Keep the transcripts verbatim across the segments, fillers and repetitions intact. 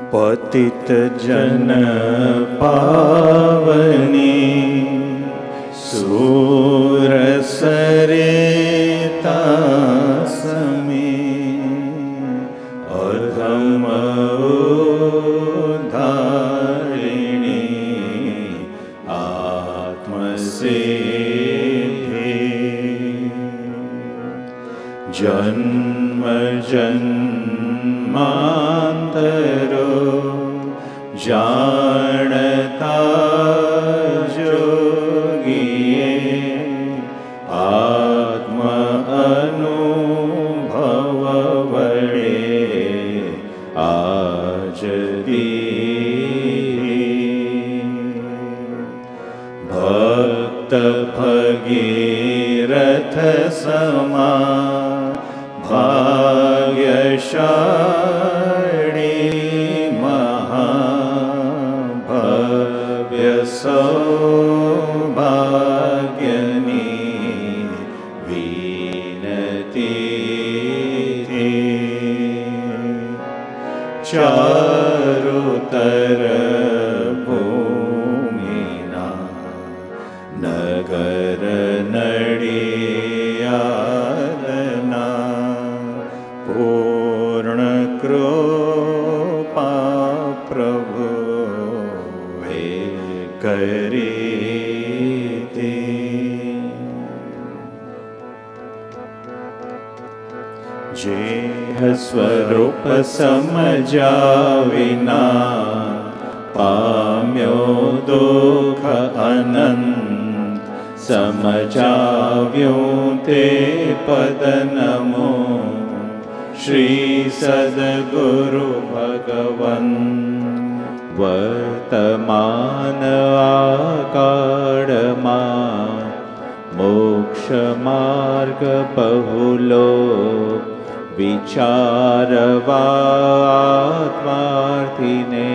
पतित जन पावनी सूर सरिता समी अधम उद्धारिणी आत्मसिद्धि जन्म जन्मांतरो जानता जोगिए आत्म अनुभव वड़े आज भक्त भगीरथ समा भाग्यशाली महाभव्य सौभाग्यनी विनती चारुतर भूमिना नगर नडियादना पूर्ण कृपा प्रभु हे करी थी। जेह स्वरूप समझा विना पाम्यो दुख अनंत समझाव्यो ते पद नमो श्री सद्गुरु भगवन वर्तमान आकारमा मोक्ष मार्ग बहुलो विचारवा आत्मार्थिने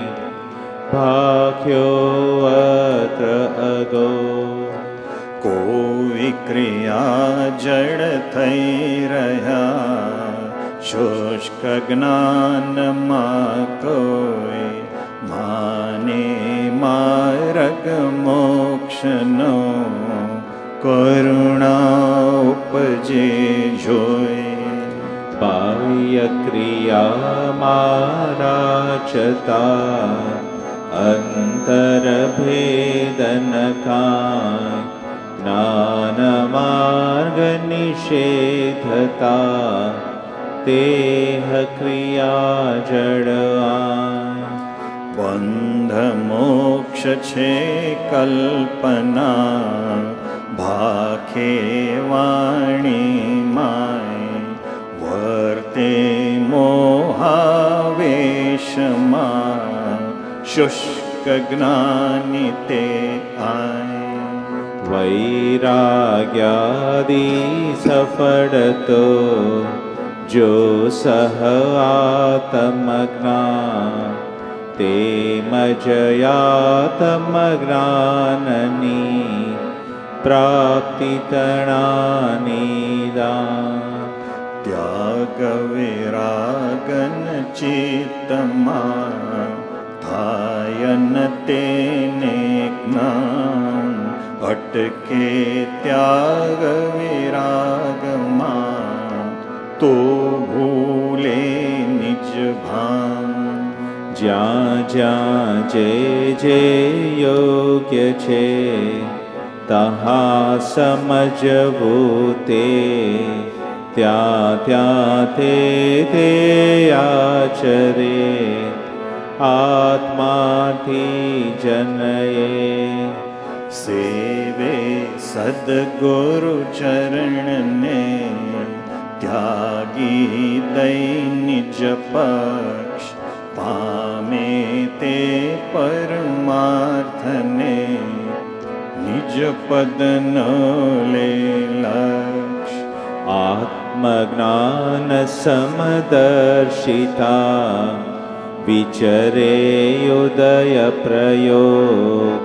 भाग्यो अत्र अगो को विक्रिया जड़ थई रहा शुष्क ज्ञान मा कोई माने मार्ग मोक्ष नो करुणा उपजे जोई बाह्य क्रिया माराचता अंतर भेदन काय ज्ञान मार्ग निषेधता तेह क्रिया जड़ आय बंध मोक्ष छे कल्पना भाखे वाणी माय वर्ते मोहावेशमा शुष्क ज्ञानी ते आय वैराग्यादि सफलतो जो सह आत्मज्ञान ते मजयात्मज्ञाननी प्राप्ति तणानिदा त्याग विरागन चित्तमा थायन तेने ज्ञान अटके त्याग विरागमा तो भूले निज भान ज्यां ज्यां जे जे योग्य छे तहा समझवू ते ત્યાં ત્યાં તે તે આચરે આત્માથી જનયે સેવે સદ્ગુરુ ચરણને ત્યાગી દઈ નિજ પક્ષ પામે તે પરમાર્થને નિજ પદ ન લે લક્ષ आत्मज्ञान समदर्शिता विचरे उदय प्रयोग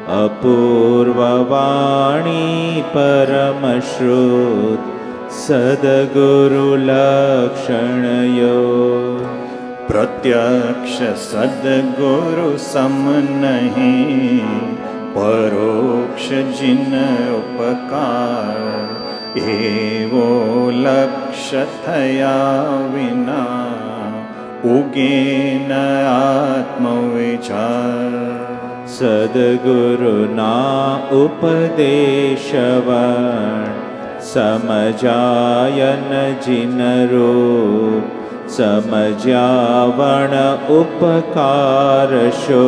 अपूर्ववाणी परमश्रुत सद्गुरु लक्षणयो प्रत प्रत्यक्ष सद्गुरु सम नहीं, परोक्ष जिन उपकार, एवो लक्ष्य थया विना, उगे न आत्मविचार। सद्गुरु ना उपदेशवण, समझायन जिन रूप, समझावण उपकार शो,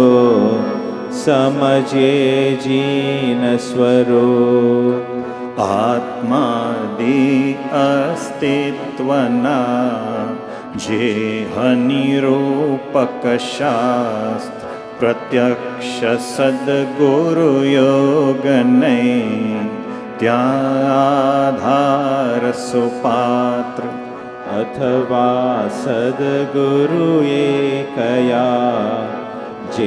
समझे जीन स्वरूप। आत्मादि अस्तित्वना जे निरूपक शास्त्र, प्रत्यक्ष सद्गुरु योग नहीं, त्या आधार सुपात्र। अथवा सद्गुरु एकया, जे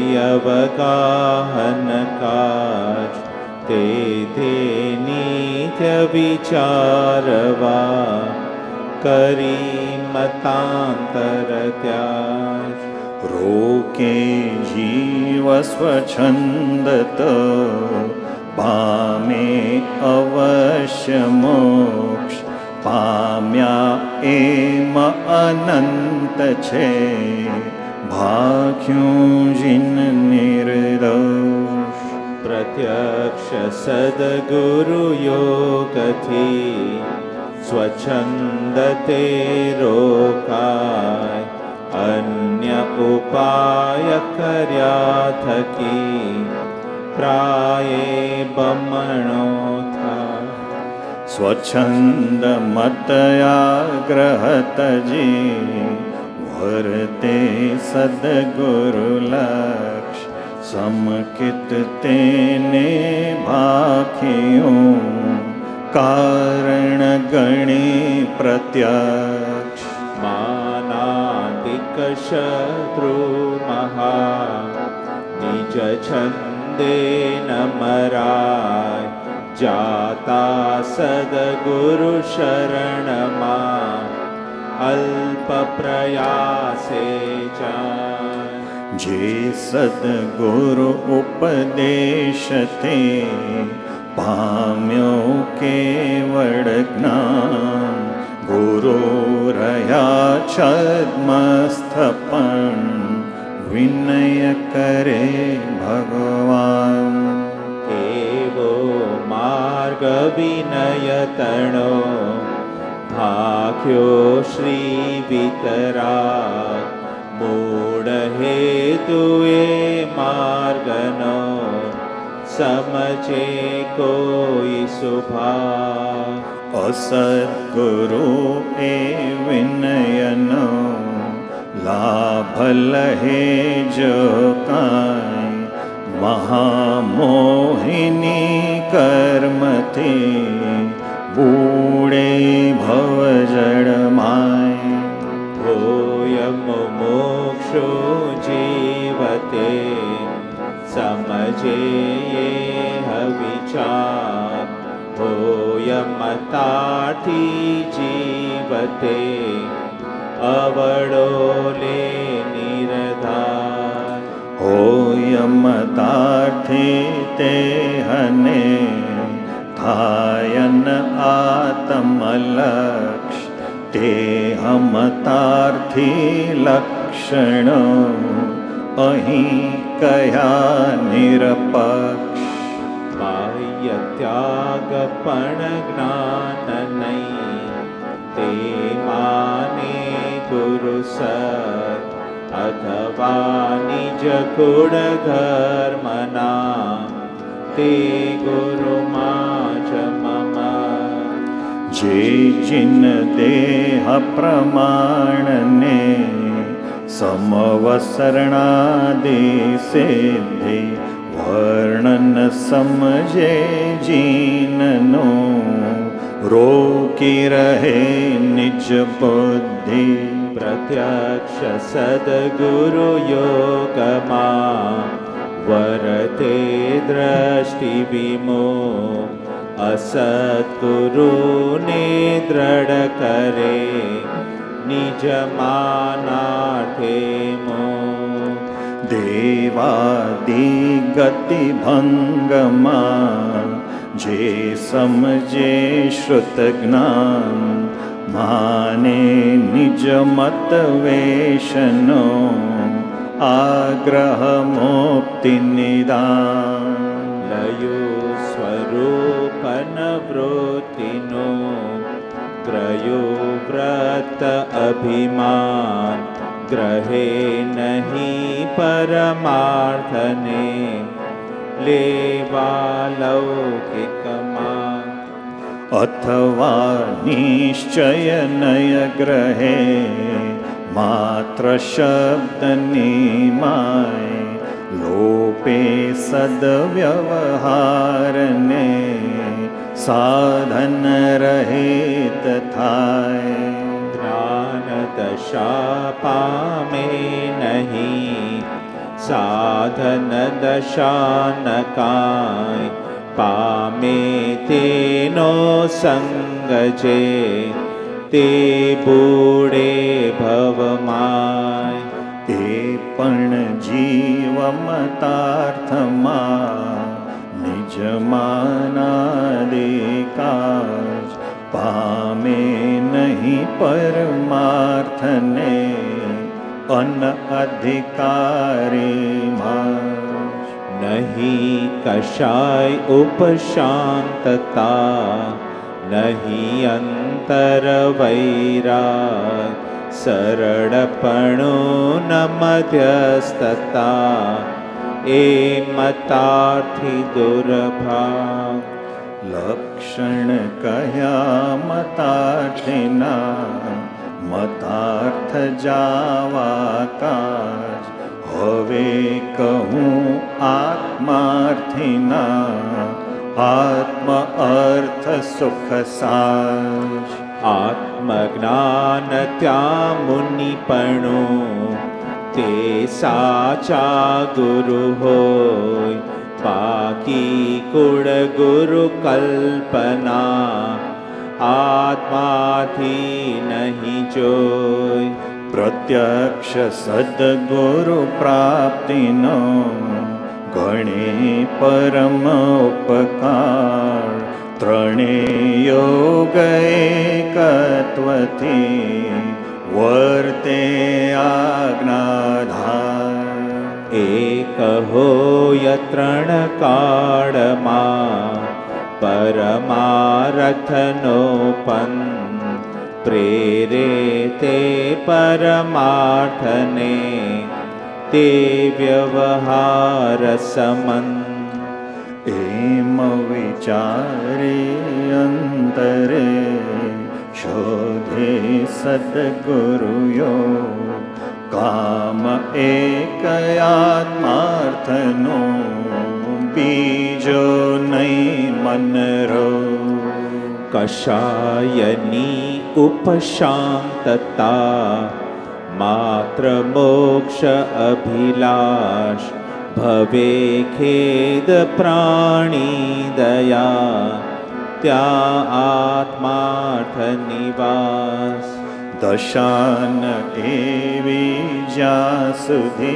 अवगाहन काज, ते ते नित्य विचारवा, करी मतांतर त्याज। रोके जीव स्वच्छंदत, पामे अवश्य मोक्ष, पाम्या एम अनंत छे, भाग्यों जिन निर्दोष। प्रत्यक्ष सद्गुरु योग थी, स्वच्छंद ते रोकाय, अन्य उपाय कर्या थकी, प्राये बमणो था। स्वच्छंद मत आग्रह तजी, वर्ते सद्गुरु लक्ष्य, समकित तेने भाखियों, कारण गणे प्रत्यक्ष। मानादिक शत्रु महा, निज छंदे न मराय, जाता सद्गुरु शरण मां, अल्प प्रयासे जाय। जे सद्गुरु उपदेश थे, पाम्यो केवड़ ज्ञान, गुरु रया छद्मस्थपन, विनय करे भगवान। एवो मार्ग विनय तणो, भाग्यो श्री वितराग, मूढ़ हेतुए मार्गनो, समझे कोई सुभाग। असद्गुरु ए विनयनो, लाभ लहे जो काई, महामोहिनी कर्म थी, बूढ़े भव जड़ माय। होयम मोक्षो जीवते, समझे ये विचार, होयमताठी जीवते, अवडोले निर्धार। होयमतार्थी ते हने, थायन आत्मलक्ष्य, ते हमतार्थी लक्षण, अहीं कया निरपक्ष। बाह्य त्याग पण ज्ञान नहीं, ते माने गुरु सत, अथवा निज कुळ धर्मना, ते गुरु माच मम। जे जिन देह प्रमाण ने, समवसरणादि सिद्धि, वर्णन समझे जीननो, रोकी रहे निज बुद्धि। प्रत्यक्ष सद्गुरु योग मां, वरते दृष्टि विमोह, असद्गुरु ने दृढ़ करे, निजमानार्थे मो देवादिगति भंगमा जे समझे श्रुत ज्ञान माने निज मत वेशनो आग्रह मुक्ति निदान लयो स्वरूपन वृत्तिनो ग्रयो व्रत अभिमान ग्रहे नहीं परमार्थने लेवा लौकिक मान अथवा निश्चय नय ग्रहे मात्र शब्द निमाय लोपे सद्व्यवहारने साधन रहित थाय ज्ञान दशा पामे नहीं साधन दशा न काय पामे तेनो संग जे ते बूढ़े भवमाय ते पण जीवमतार्थमा निजमानादिकाज पामे नहीं परमार्थने अन अधिकारी माज नहीं कषाय उपशांतता नहीं अंतर वैराग सरड़पणो न मध्यस्थता ए मतार्थी दुर्भाग लक्षण कया मतार्थिना मतार्थ जावा काज हवे कहूँ आत्मार्थिना आत्म अर्थ सुख साज आत्मज्ञान त्या मुनिपणो ते साचा गुरु होय बाकी कुड़ गुरु कल्पना आत्माथी नहीं जोय प्रत्यक्ष सद्गुरु प्राप्तिनो गणे परम उपकार त्रणे योग एकत्वथी वर्ते आज्ञाधार एक हो यत्रण काळमा परमारथनो पन प्रेरे ते परमार्थने ते व्यवहार समन एम विचारे अंतरे शोधे सद्गुरु योग काम एक आत्मार्थनो बीजो नहीं मन रो कषायनी उपशांतता मात्र मोक्ष अभिलाष भवे खेद प्राणी दया त्या आत्मार्थ निवास दशान एवी ज्या सुधी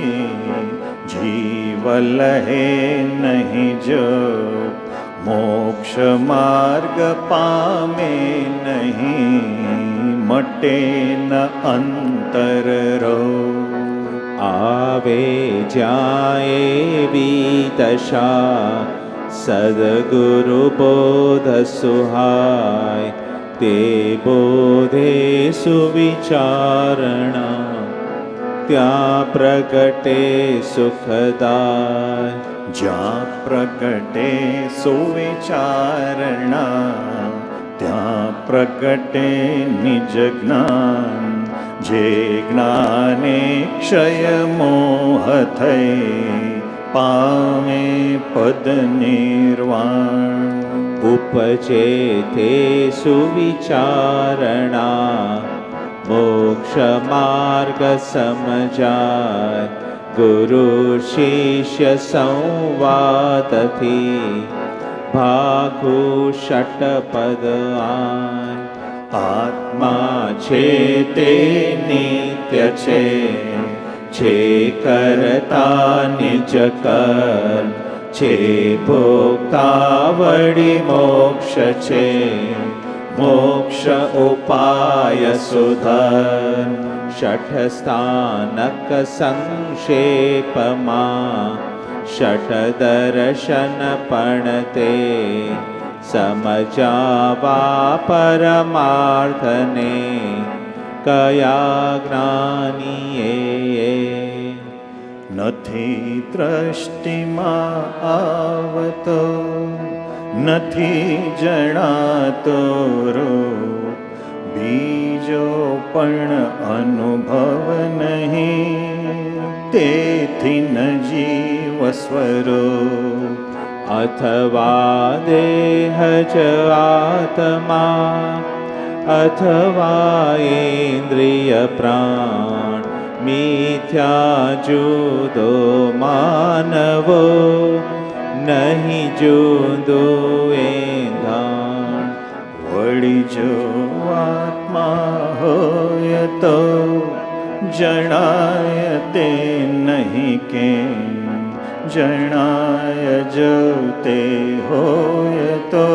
जीव लहे नहीं जो मोक्ष मार्ग पामे नहीं मटे न अंतर रो आवे जाए भी दशा सद्गुरु बोध सुहाय ते बोधे सुविचारणा त्या प्रगटे सुखदाय ज्या प्रगटे सुविचारणा त्या प्रगटे निज ज्ञान जे ज्ञाने क्षय मोह थई पामे पद निर्वाण उपजे ते सुविचारणा मोक्ष मार्ग समजाय गुरु शिष्य संवाद थी भागु षट पद आय આત્મા છે તે નિત્ય છે, છે કરતા નિજ કર્મ, છે ભોગતા વળી મોક્ષ છે, મોક્ષ ઉપાય સુધર્મ. ષઠ સ્થાનક સંક્ષેપમાં ષઠ દર્શન પણ તે સમજાવા પરમાર્થને કયા જ્ઞાનીએ. નથી દ્રષ્ટિમાં આવતો, નથી જણાતો રૂપ, બીજો પણ અનુભવ નહીં, તેથી ન જીવ સ્વરૂપ. અથવા દેહ જ આત્મા, અથવા ઇન્દ્રિય પ્રાણ, મિથ્યા જુદો માનવો, નહીં જુદું એંધાણ. વળી જો આત્મા હોય તો જણાય તે નહીં કેમ, જણાય જો તે હોય તો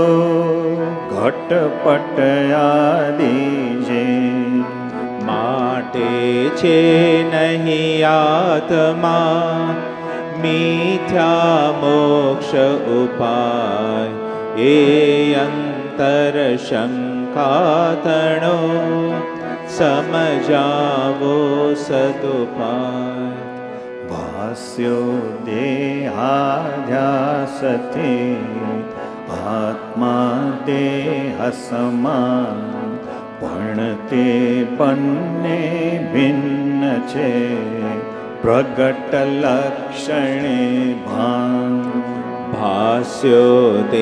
ઘટપટ આદિ જેમ. માટે છે નહીં આત્મા મિથ્યા મોક્ષ ઉપાય, એ અંતર શંકાતણો સમજાવો સદુપાય. ભાસ્યો દેહાધ્યાસથી આત્મા દેહ સમાન, પણ તે બંને ભિન્ન છે, પ્રગટ લક્ષણે ભાન. ભાસ્યો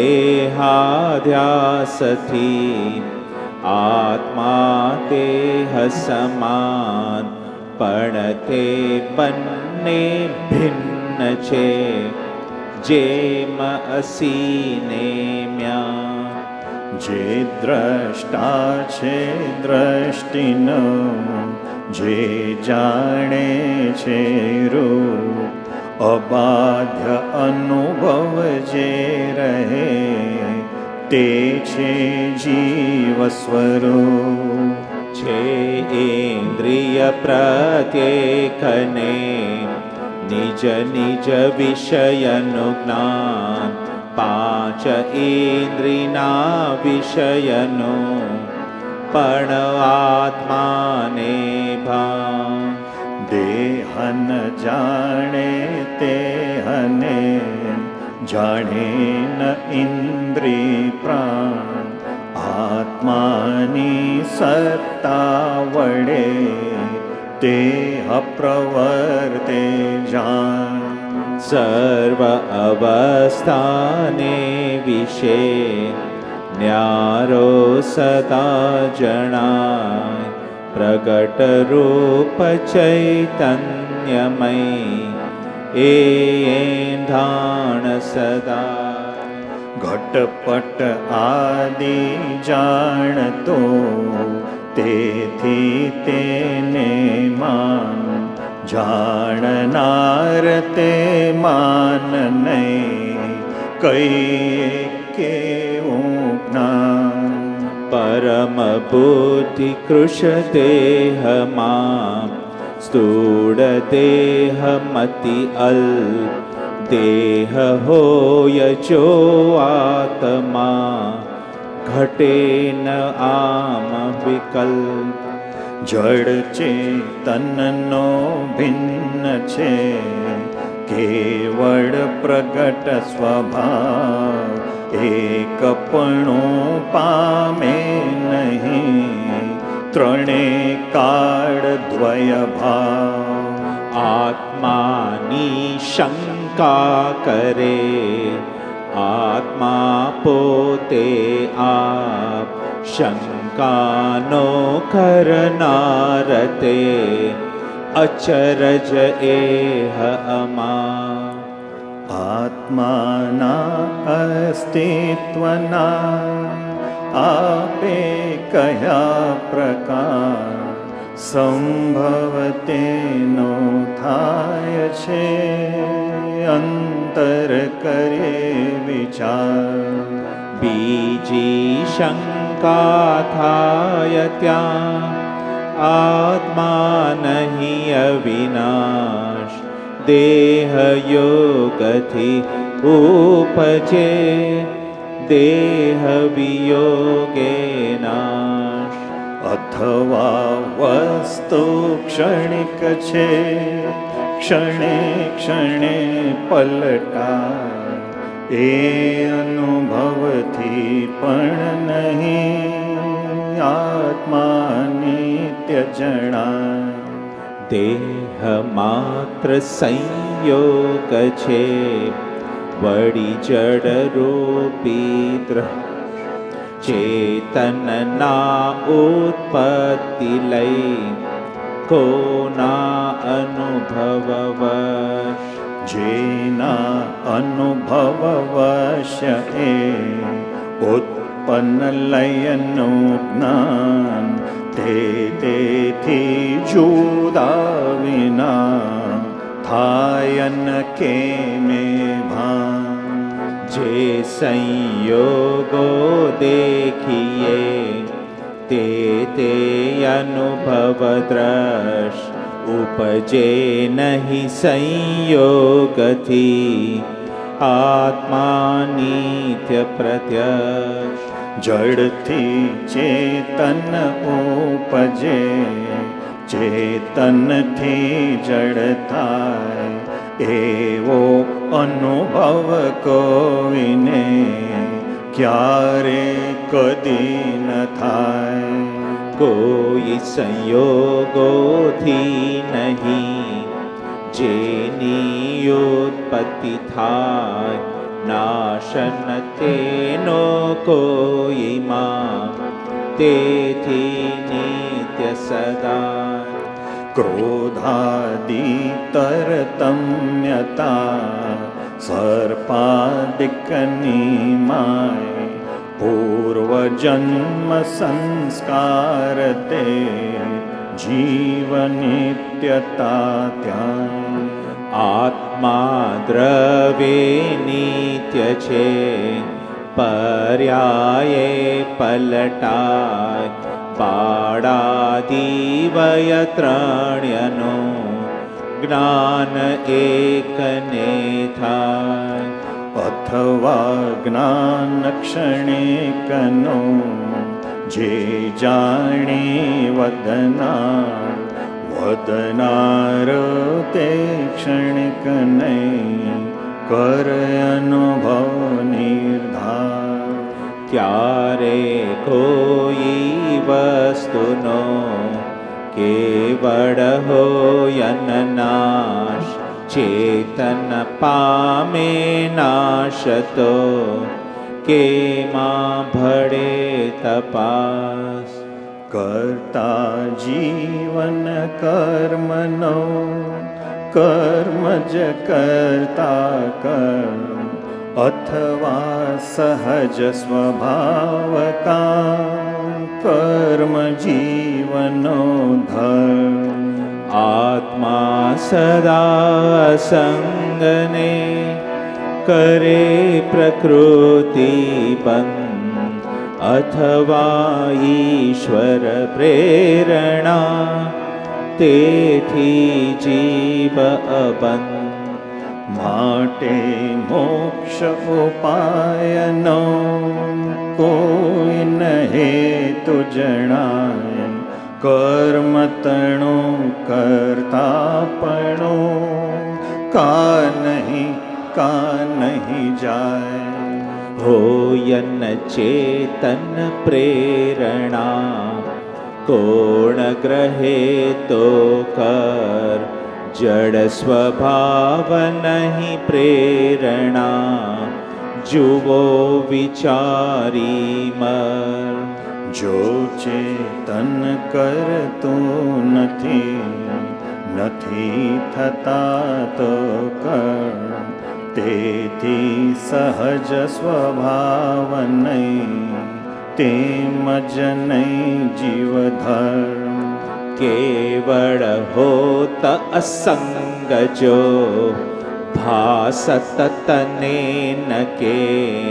દેહાધ્યાસથી આત્મા દેહ સમાન, પણ તે બંને ભિન્ન છે, જેમ અસીને મ્યા. જે દ્રષ્ટા છે દ્રષ્ટિનો, જે જાણે છે રૂપ, અબાધ્ય અનુભવ જે રહે, તે છે જીવ સ્વરૂપ. છે ઇન્દ્રિય પ્રત્યેકને નિજ નિજ વિષયનું જ્ઞાન, પાંચ ઇન્દ્રિયના વિષયનું પણ આત્માને ભાન. દેહન જાણે તે હને, જાણે ન ઇન્દ્રિય પ્રાણ, આત્માની સત્તા વડે તે અપ્રવર્તે જાણ. સર્વ અવસ્થાને વિશે ન્યારો સદા જણાય, પ્રગટ રૂપ ચૈતન્યમય એ એંધાણ સદા. ઘટપટ આદિ જાણતો, તેથી તેને માન, જાણનાર તે માન નહીં, કઈ કેવું જ્ઞાન. પરમ બુદ્ધિ કૃશ દેહમાં, સ્થૂળ દેહ મતિ અલ્પ, દેહ હોય જો આત્મા, ઘટે ન આમ વિકલ્પ. જડ ચેતનનો ભિન્ન છે, કેવળ પ્રગટ સ્વભાવ, એકપણું પામે નહીં, ત્રણે કાળ દ્વય ભાવ. આત્માની શંકા કરે, આત્મા પોતે આપ, શંકાનો કરનાર તે અચરજ એહ અમા. આત્માના અસ્તિત્વના आपे कया प्रकार संभवते नो थाय छे अंतर करे विचार बीजी शंका थाय त्या आत्मा नहीं अविनाश देह योगथी उपजे देह वियोगे नाश अथवा वस्तु क्षणिक छे क्षणे क्षणे पलटाय ए अनुभवथी पण नहीं आत्मा नित्य जणाय देह मात्र संयोग छे वड़ी जड़ रूपी द्रह चेतन ना उत्पत्ति लई को ना अनुभव वश जेना अनुभव वश ए उत्पन्न लयनु ज्ञान ते तेथी जुदा विना थायन के में भान जे संयोगो देखिए ते ते अनुभव दृश उपजे नहीं संयोग थी आत्मा नित्य प्रत्यक्ष जड़ थी चेतन उपजे चेतन थी जड़ थाय एवो अनुभव कोईने क्यारे कदी न थाय कोई संयोगो थी नहीं जेनी उत्पत्ति थाय नाशन तेनो कोई मां तेथी नित्य सदा क्रोधादि तरतम्यता सर्पादिक निमाय पूर्व जन्म संस्कार ते जीव नित्यता त्याय आत्मा द्रवे नित्य छे पर्याये पलटाय बाळादिवय त्रणयनो ज्ञान एकने थाय अथवा ज्ञान क्षणिकनो जे जाणे वदनार वदनार ते क्षणिक नहीं कर अनुभव निर्धार क्यारे कोई वस्तुनो केवल होयन नाश चेतन पामे नाशतो के मां भड़े तपास कर्ता जीवन कर्मनो कर्मज कर्ता कर्म अथवा सहज स्वभाव का कर्म जीवनो धर्म आत्मा सदा संगने करे प्रकृति बंद अथवा ईश्वर प्रेरणा तेथी जीव अबंध माटे मोक्ष उपायनो कोई नहे तो जणाय कर्म तणो करता पणो का नहीं का नहीं जाए होयन चेतन प्रेरणा कोण ग्रहे तो कर जड़ स्वभाव नहीं प्रेरणा जुवो विचारी मर जो चेतन कर तो नथी नथी थता तो कर तेथी सहज स्वभाव नहीं तेमज नहीं जीव धर्म। केवल होत असंग जो भासत तने न के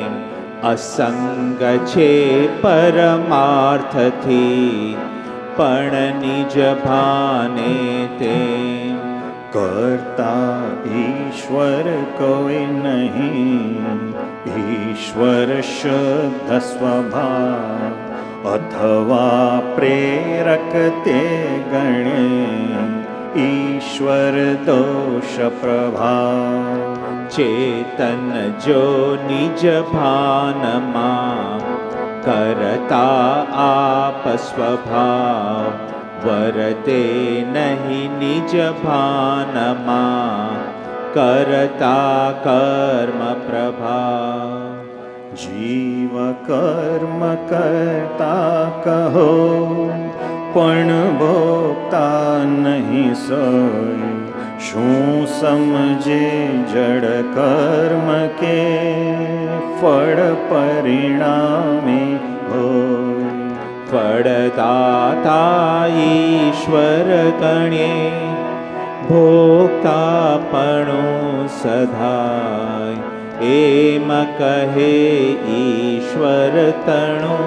असंग छे परमार्थ थी पण निज भाने ते। करता ईश्वर कोई नहीं, ईश्वर शुद्ध स्वभाव अथवा प्रेरक ते गणे ईश्वर दोष प्रभाव। चेतन जो निज भान मा करता आप स्वभाव वरते नहीं निज भान मा करता कर्म प्रभाव। जीव कर्म करता कहो पण भोगता नहीं सोई। शू समझे जड़ कर्म के फल परिणामे होय। फलदाता ईश्वर गणे भोक्ता पणो सधाय। एम कहे ईश्वर तणो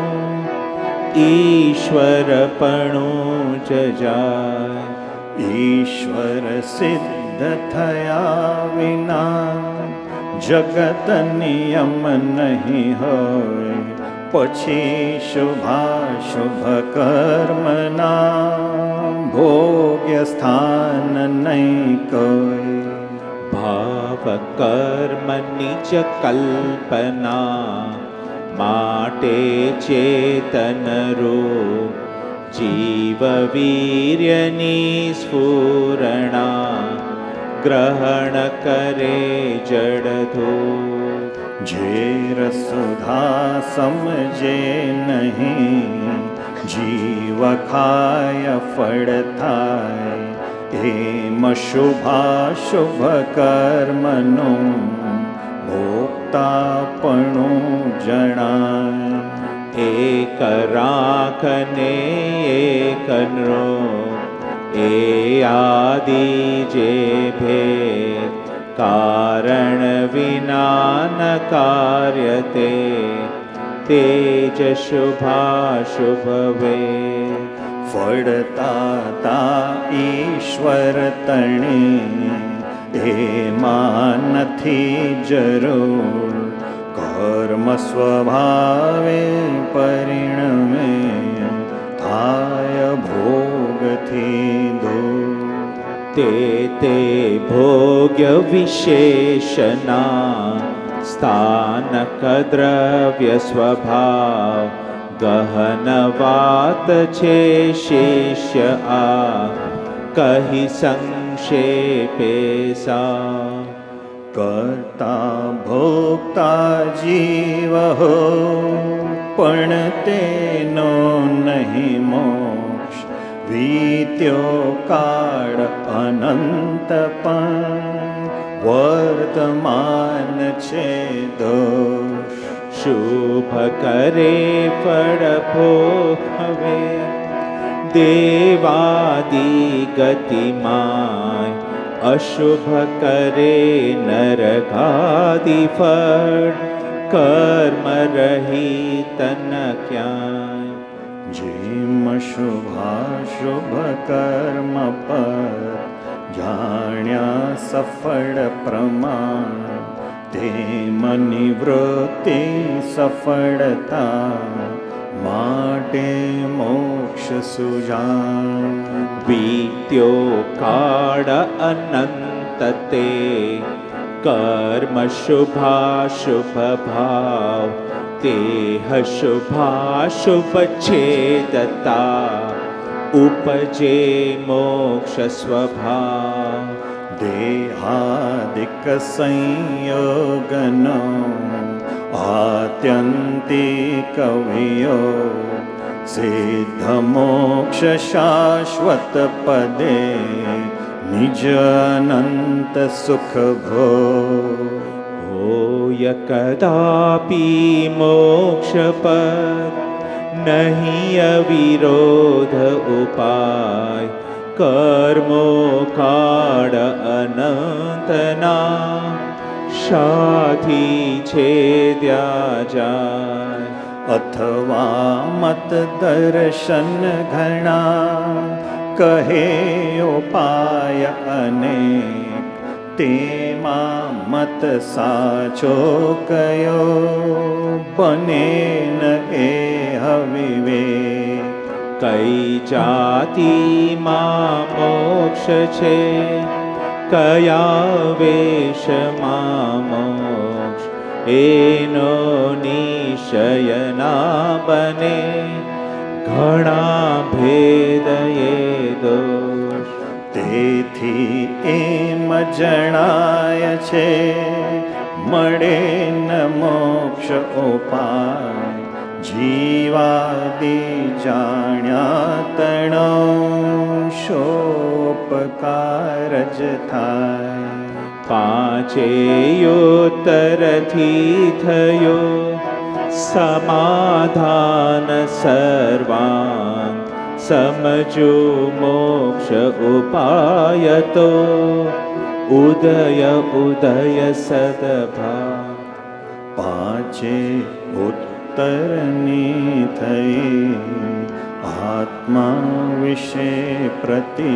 ईश्वर पणो जजाय। ईश्वर सिद्ध थया विना जगत नियम नहीं होय। पछी शुभाशुभ कर्मना भोग्य स्थान नहीं कोई। भाव कर्म निज कल्पना माटे चेतन रूप जीव वीर्यनी स्फुरणा ग्रहण करे जड़धूप। झेर सुधा समझे नहीं जीव खाय फल थाय। एम शुभाशुभ कर्मनो भोक्तापणो जणाय। एक राखने एक नृप ए आदि जे भेद कारण विना न कार्यते तेज शुभाशुभ वेद। फळदाता ईश्वर तणे एमा नथी जरूर। कर्म स्वभावे परिणमे थाय भोग थी दूर। ते ते भोग्य विशेषना स्थानक द्रव्य स्वभाव गहन वात छे शिष्य आ कही संक्षेपे सा। करता भोक्ता जीव हो पण तेनो नहीं मोक्ष। वीत्यो काळ अनंत पण वर्तमान छे दोष। शुभ करे फल भोगवे देवादि गतिमाय। अशुभ करे नरकादि फल कर्म रहित न क्याय। जेम शुभाशुभ कर्म पर जाण्या सफल प्रमाण। तेम निवृत्ति सफलता माटे मोक्ष सुजान। वीत्यो काळ अनंत ते कर्म शुभाशुभ भाव। तेह शुभाशुभ छेदता उपजे मोक्ष स्वभाव। देहादिक संयोगनो आत्यंतिक वियोग। सिद्ध मोक्ष शाश्वत पदे निज अनंत सुख भोग। होय कदापि मोक्ष पद नहीं अविरोध उपाय कर्मो काळ अनंतना शाथी छेद्या जाय अथवा मत दर्शन घणा कहे उपाय अनेक तेमा मत साचो कयो बने न एह विवेक कई जाति मा मोक्ष छे कया वेश मा मोक्ष एनो निश्चय ना बने घणा भेद ये दोष तेथी एम जणाय छे मळे न मोक्ष उपाय जीवादि जाण्या तणो शोपकार ज थाय पांचे योत्तरथी थयो समाधान सर्वांग समजो मोक्ष उपाय तो उदय उदय सदभाव पांचे उत्तरनी थई आत्मा विषे प्रति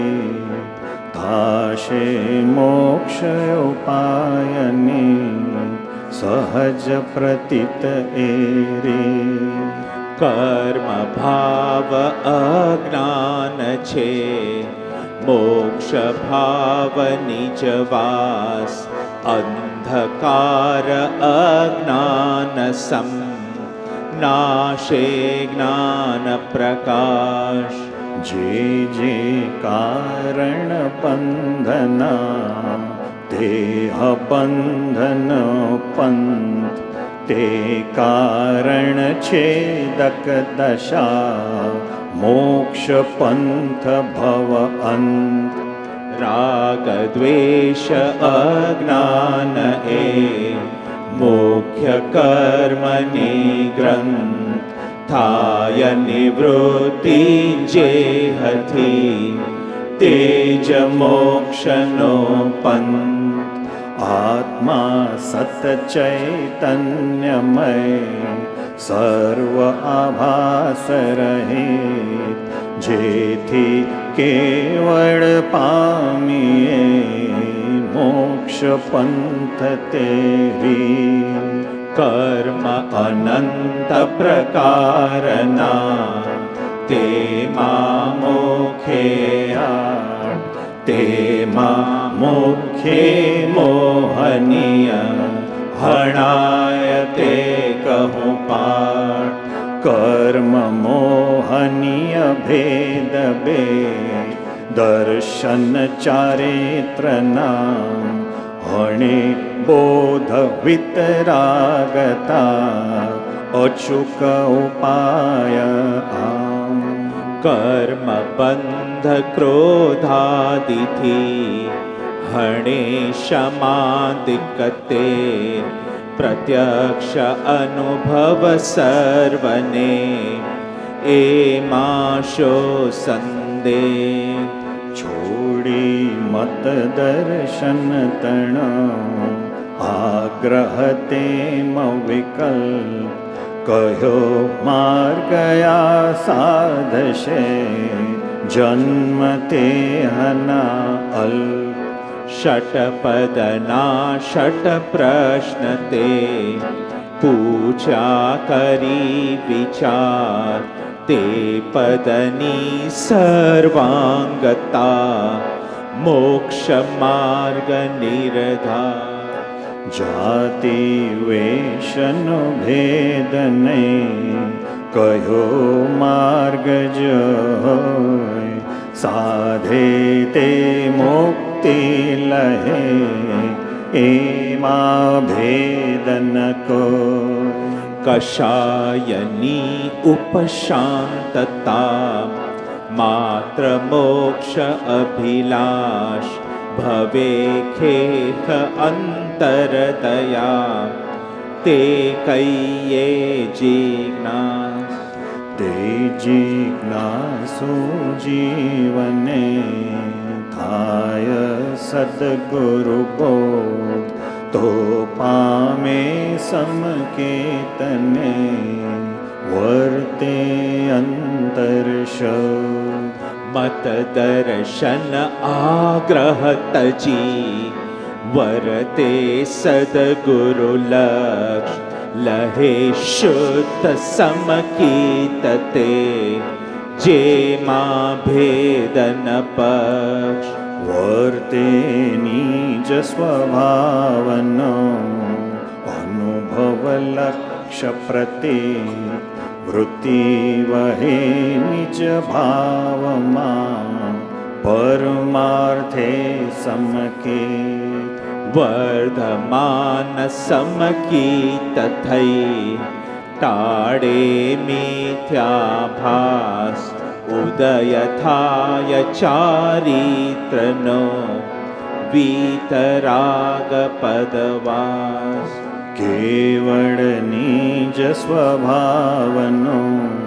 थाशे मोक्ष उपायनी सहज प्रतीत एरी कर्म भाव अज्ञान छे मोक्ष भाव निजवास अंधकार अज्ञान सम नाशे ज्ञान प्रकाश जे जे कारण बंधना देह बंधन पंथ ते कारण छेदक दशा मोक्ष पंथ भव अंत राग द्वेष अज्ञान ए मुख्य कर्म निग्रंथ थाय निवृत्ति जेहथी तेज मोक्ष नो पंथ आत्मा सत चैतन्यमय सर्व आभास रहित जेथी केवल पामीए मोक्ष पंथ तेरी कर्म अनंत प्रकारना ते मा मोखे ते मा मोखे मोहनीय हणाय ते कहूँ पाठ कर्म मोहनीय भेद बे दर्शन चारित्र नाम हणे बोध वितरागता अचुक उपाय आम कर्म बंध क्रोधादिथि हणे क्षमादिकते प्रत्यक्ष अनुभव सर्वने एमाशो संदेह छोड़ी मत दर्शन तण आग्रह तेम विकल्प कहो मार्गया साधशे जन्म ते हना अल्प षटपदना षट प्रश्न ते पूजा करी विचार ते पदनी सर्वांगता मोक्ष मार्ग निर्धार जाति वेशन भेद नहीं कहो मार्ग जो साधे ते मुक्ति लहे एमा भेद न को कषायनी उपशांतता मात्र मोक्ष अभिलाष भवे खेख अंतरदया ते कइये जिज्ञास ते जिज्ञासु जीवने थाय सद्गुरु बोध तो पामे समकेतने वर्ते अंतर्शोध मत दर्शन आग्रह तजी वर्ते सद्गुरु लक्ष्य लहे शुद्ध समकीतते जे मा भेदन पक्ष वर्ते निज स्वभावनो अनुभव लक्ष्य प्रति वृत्ति वहे निज भावमा परमार्थे समके वर्धमान समकीत थई टाड़े मिथ्याभास उदय थाय चारित्रनो वीतराग पदवास केवल निज स्वभावनो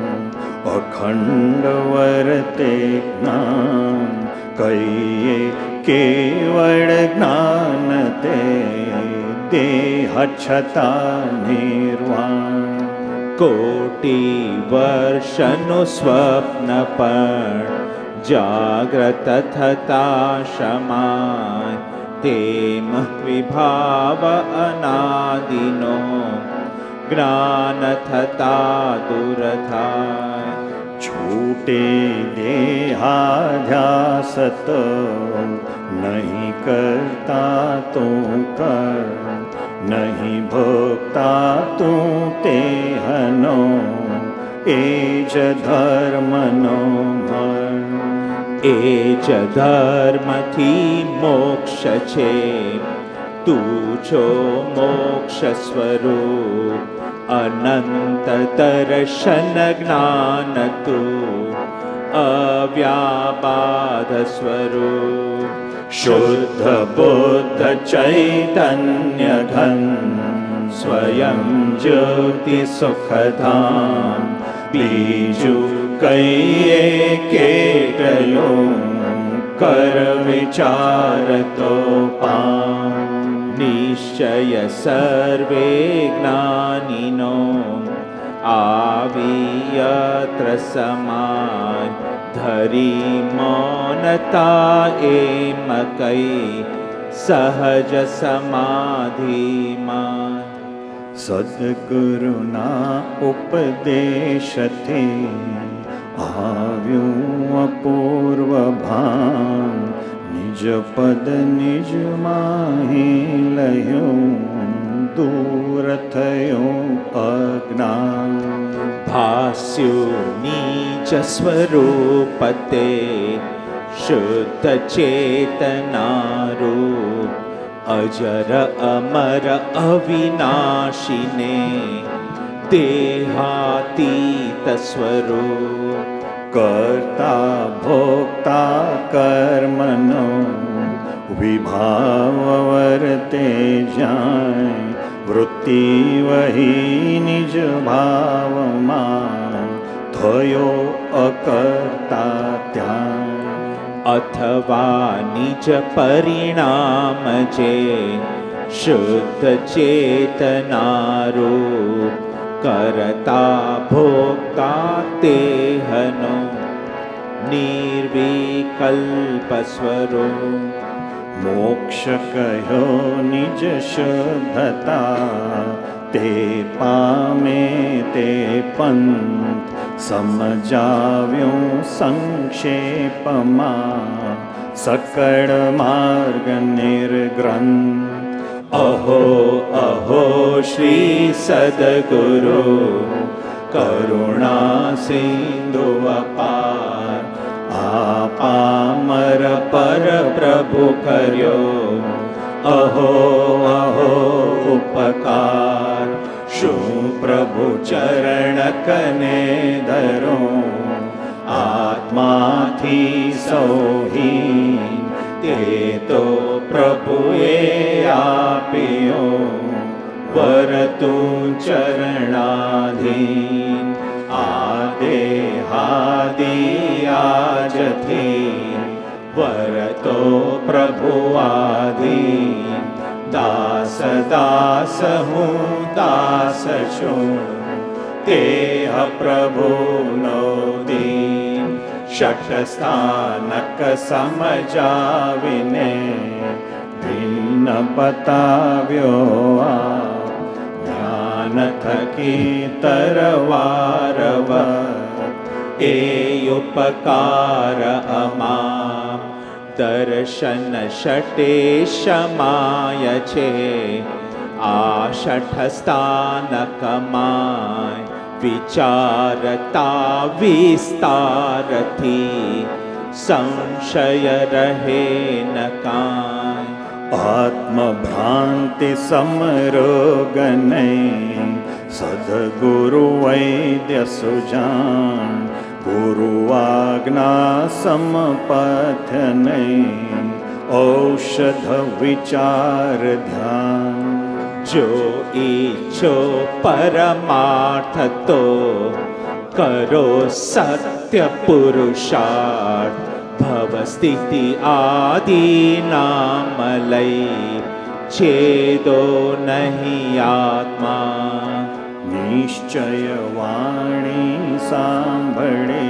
अखंड वर्ते ज्ञान कहिए केवल ज्ञान ते देह छता निर्वाण कोटि वर्षनु स्वप्न पण जाग्रत थता शमाय तेम विभाव अनादिनो ज्ञान थता दूर थाय छूटे देहाध्यास तो नहीं करता तू कर नहीं भोगता तू तेहनो एज धर्मनो मर एज धर्म थी मोक्ष छे तू छो मोक्ष स्वरूप अनंत दर्शन ज्ञान तू अव्याबाध स्वरूप शुद्ध बुद्ध चैतन्य घन स्वयं ज्योति सुखधाम बीजू कहिए केटलो कर विचार तो पाम निश्चय सर्वे ज्ञानिनो आवियत्र समाय धरी मौनता एम कई सहज समाधि मान सद्गुरुना उपदेश थे आव्यूं अपूर्व भान निज पद निज माही लयूं दूर थयूं अज्ञान भास्यु नीच स्वरूपते शुद्ध चेतनारूप अजर अमर अविनाशिने देहातीत स्वरूप कर्ता भोक्ता कर्मनो विभाव वर्ते जाय वृत्ति वही निज भावमा थयो अकर्ता त्याय अथवा निज परिणाम जे शुद्ध चेतनारूप करता भोक्ता तेहनो निर्विकल्प स्वरूप मोक्ष कहो निज शुद्धता ते पामे ते पंथ समझाव्यों संक्षेपमा सकड़ मार्ग निर्ग्रंथ अहो अहो श्री सद्गुरु करुणा सिंधु अपार आपामर पर प्रभु कर्यो अहो अहो उपकार शू प्रभु चरण कने धरो आत्मा थी सोहीन ते तो प्रभुए आप्यो वरतु चरणाधीन आदेहा રાજથી વરતો પ્રભુઆધીન દાસ દાસ હું દાસ છું તેહ પ્રભુનો દીન ષટ સ્થાનક સમજાવીને ભિન્ન બતાવ્યો આ જ્ઞાન થકી તરવારવર એ ઉપકાર અમા દર્શન ષટે શમાય છે આ ષઠ સ્થાનકમાય વિચારતા વિસ્તારથી સંશય રહે ન કાંઈ આત્મભ્રાંતિ સમરોગ નહીં સદગુરુ વૈદ્ય સુજાન ગુરુ આજ્ઞા સમપથ નહીં ઔષધ વિચાર ધ્યાન જો ઈચ્છો પરમાર્થ તો કરો સત્ય પુરુષાર્થ ભવ સ્થિતિ આદિ નામ લઈ છેદો નહીં આત્મા નિશ્ચય વાણી સાંભળે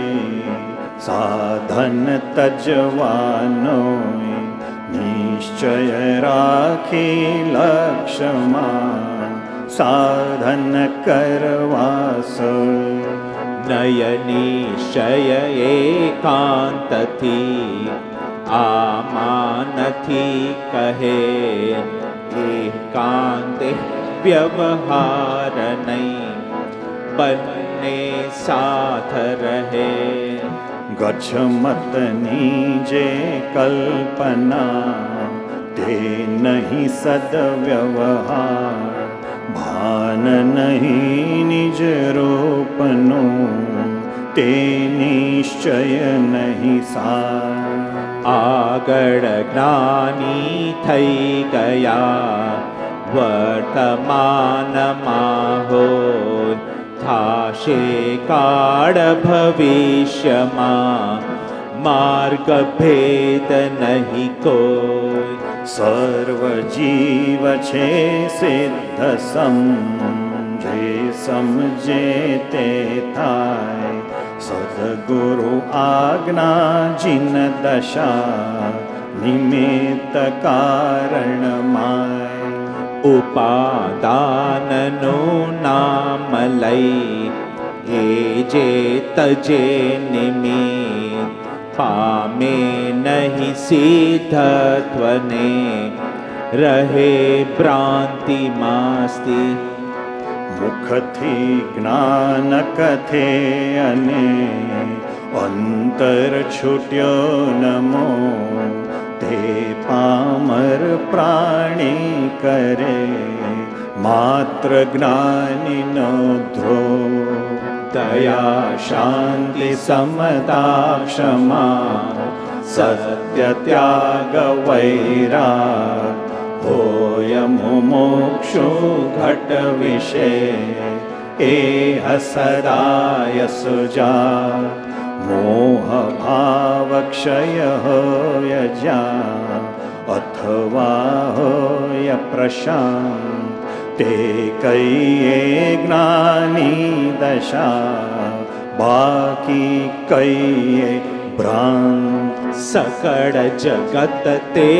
સાધન તજવાનો નિશ્ચય રાખી લક્ષ્યમાં સાધન કરવાસો નયનિશ્ચય એકાંતથી આમાં નથી કહે એકાંતે વ્યવહાર નહીં બંને સાથ રહે ગચ્છ મતની જે કલ્પના તે નહીં સદવ્યવહાર ભાન નહીં નિજ રૂપનું તે નિશ્ચય નહીં સાર આગળ જ્ઞાની થઈ ગયા વર્તમાનમાં હોય થાશે કાળ ભવિષ્યમાં માર્ગ ભેદ નહીં કોઈ સર્વ જીવ છે સિદ્ધ સમ જે સમજે તે થાય સદગુરુ આજ્ઞા જીન દશા નિમિત્ત કારણમાય ઉપાદાનનું નામ લઈ એ જે તજે નિમિત્ત પામે નહીં સિદ્ધત્વને રહે ભ્રાંતિમાં મુખથી જ્ઞાન કથે અને અંતર છૂટ્યો નમો તે પામર પ્રાણી કરે માત્ર જ્ઞાનીનો ધ્રોહ દયા શાંતિ સમતા ક્ષમા સત્ય ત્યાગ વૈરાગ હોય મુમુક્ષુ ઘટ વિશે એ હસદાય સુજા મોહ ભાવ ક્ષય હોય જ્યાં અથવા હોય પ્રશાંત તે કહીએ જ્ઞાની દશા બાકી કહીએ ભ્રાંત સકળ જગત તે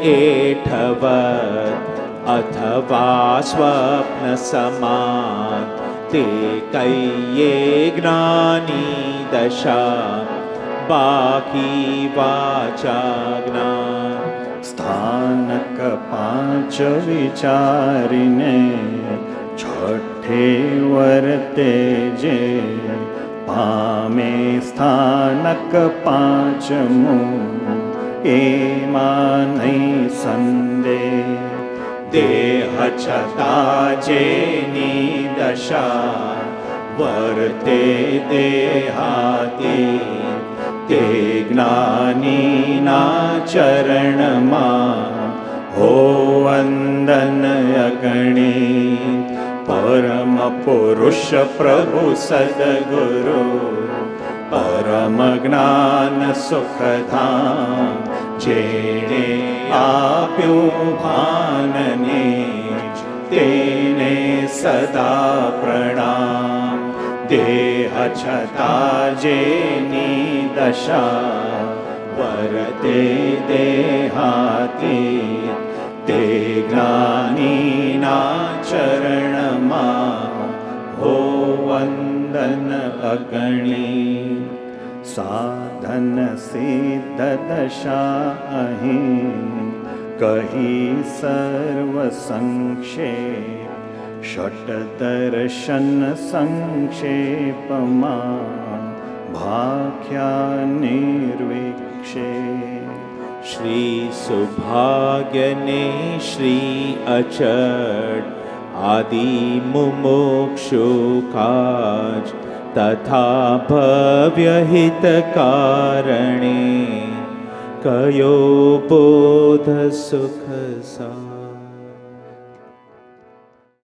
એઠવત અથવા સ્વપ્ન સમાન તે કહીએ જ્ઞાની દશા બાકી વાચા જ્ઞાન સ્થાનક પાંચ વિચારીને છઠ્ઠે વર્તે જે પામે સ્થાનક પાંચમું એમાં નહીં સંદેહ દેહ છતાં જેની દશા વર્તે દેહાતી તે જ્ઞાનીના ચરણમાં હો વંદન અગણિત પરમ પુરુષ પ્રભુ સદગુરુ परम ज्ञान सुखधाम जेने आप्યું ભાનને તેને સદા પ્રણામ દેહ છતાં જેની દશા વર્તે દેહાતી તે જ્ઞાનીના ચરણમાં હો વંદન અગણી સાધન સિદ્ધ દશા અહીં કહી સર્વ સંક્ષેપ ષટ દર્શન સંક્ષેપમાં ભાખ્યા નિર્વિક્ષેપ શ્રી સુભાગ્યને શ્રી અચળ આદિ મુમુક્ષુ કાજ તથા ભવ્ય હિત કારણે કયો બોધ સુખ સા